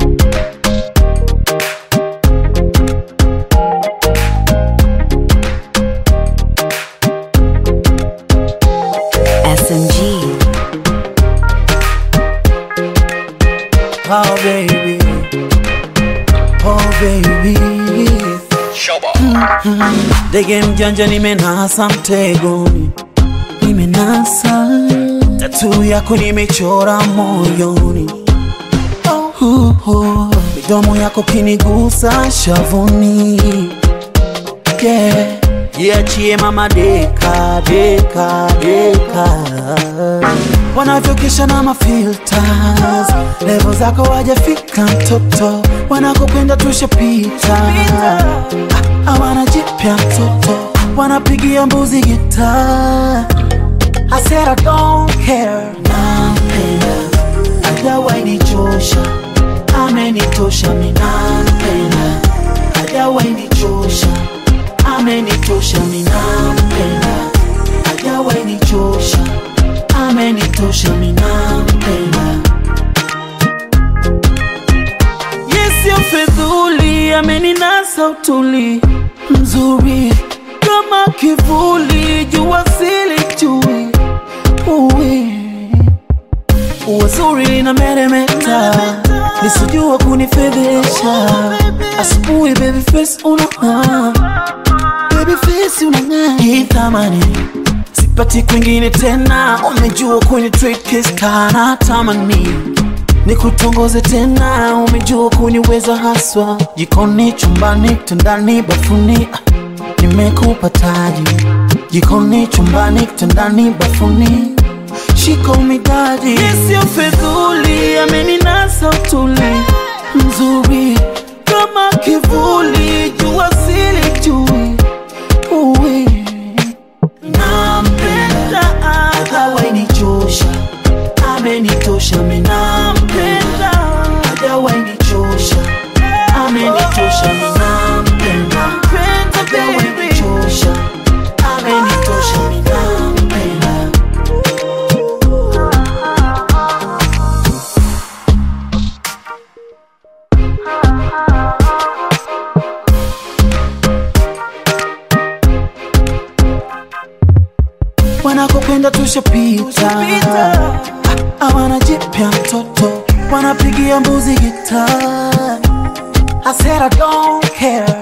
Oh baby, oh baby, Dege mjanja nimenasa mtegoni, nimenasa tattoo yako nimechora moyoni. Midomo yako kinigusa shavuni. Iachie mama deka, deka, deka. Wanavyokesha na mafilters, level zako wajafika mtoto, wanakupenda tushapita. Hawana jipya mtoto, wanapigia mbuzi gitaa. I said I don't care, nampenda, hajawahi nichosha, amenitosha mimi nampenda, hajawahi nichosha, amenitosha mimi nampenda, hajawahi nichosha, amenitosha mimi nampenda. Yes yo fedhuli, ameninasa utuli, mzuri kama kivuli, jua sili chui. Uwazuri na meremeta, nisijua kunifedhesha. Asubuhi baby face unang'aa, baby face unang'aa. Hii thamani sipati kwingine tena, umejua kwenye trade case kana tamani. Nikutongoze tena, umejua kuniweza haswa. Jikoni, chumbani, kitandani, bafuni, nimekupa taji. Jikoni, chumbani, kitandani, bafuni, she call me daddy. Yes yo fedhuli, ameninasa utuli, mzuri kama kivuli, jua sili chui. Nampenda, hajawahi nichosha, amenitosha mimi nampenda, hajawahi nichosha, amenitosha mimi nampenda, hajawahi nichosha, amenitosha mimi nampenda. Wanakupenda tushapita, hawana jipya mtoto, wanapigia mbuzi gitaa. I said I don't care,